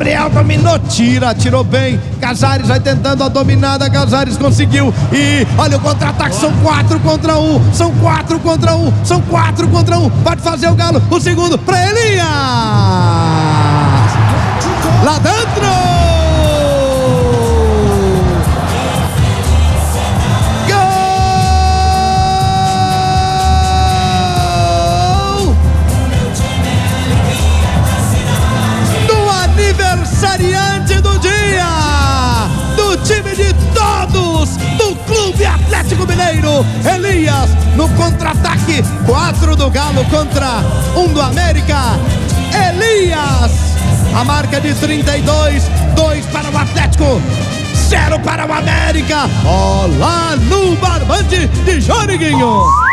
Gabriel dominou, tirou bem. Casares vai tentando a dominada, Casares conseguiu. E olha o contra-ataque, são 4 contra 1. Pode fazer o Galo, o segundo pra Elias. Lá dentro. Aniversariante do dia, do time de todos, do Clube Atlético Mineiro, Elias, no contra-ataque, 4 do Galo contra 1 do América, Elias, a marca de 32, 2 para o Atlético, 0 para o América, olá no barbante de Joriguinho.